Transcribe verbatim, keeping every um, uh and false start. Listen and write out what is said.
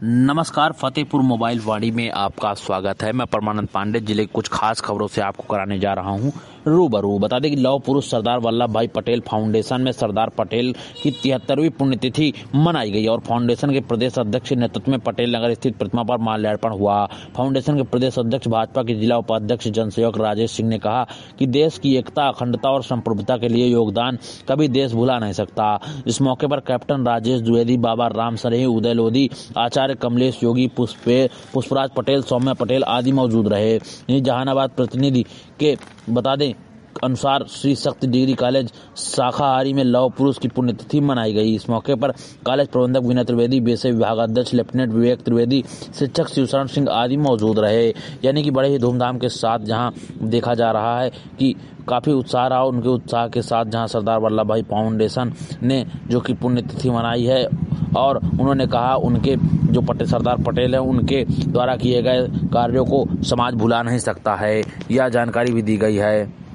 नमस्कार, फतेहपुर मोबाइल वाणी में आपका स्वागत है। मैं परमानंद पांडे जिले की कुछ खास खबरों से आपको कराने जा रहा हूं रूबरू। बता दें कि लौह पुरुष सरदार वल्लभ भाई पटेल फाउंडेशन में सरदार पटेल की तिहत्तरवीं पुण्यतिथि मनाई गई और फाउंडेशन के प्रदेश अध्यक्ष के नेतृत्व में पटेल नगर स्थित प्रतिमा पर माल्यार्पण हुआ। फाउंडेशन के प्रदेश अध्यक्ष भाजपा के जिला उपाध्यक्ष जनसेवक राजेश सिंह ने कहा कि देश की एकता, अखंडता और संप्रभुता के लिए योगदान कभी देश भुला नहीं सकता। इस मौके पर कैप्टन राजेश द्विवेदी, बाबा राम सनेही, उदय लोधी, आचार्य कमलेश योगी, पुष्पे पुष्पराज पटेल, सौम्या पटेल आदि मौजूद रहे। जहानाबाद प्रतिनिधि के बता दें अनुसार श्री शक्ति डिग्री कॉलेज शाखाहारी में लौह पुरुष की पुण्यतिथि मनाई गई। इस मौके पर कॉलेज प्रबंधक विनय त्रिवेदी, विषय विभागाध्यक्ष लेफ्टिनेंट विवेक त्रिवेदी, शिक्षक शिवशरण सिंह आदि मौजूद रहे। यानी कि बड़े ही धूमधाम के साथ जहां देखा जा रहा है कि काफी उत्साह रहा। उनके उत्साह के साथ जहां सरदार वल्लभ भाई फाउंडेशन ने जो कि पुण्यतिथि मनाई है और उन्होंने कहा उनके जो पटेल सरदार पटेल हैं उनके द्वारा किए गए कार्यों को समाज भुला नहीं सकता है। यह जानकारी भी दी गई है।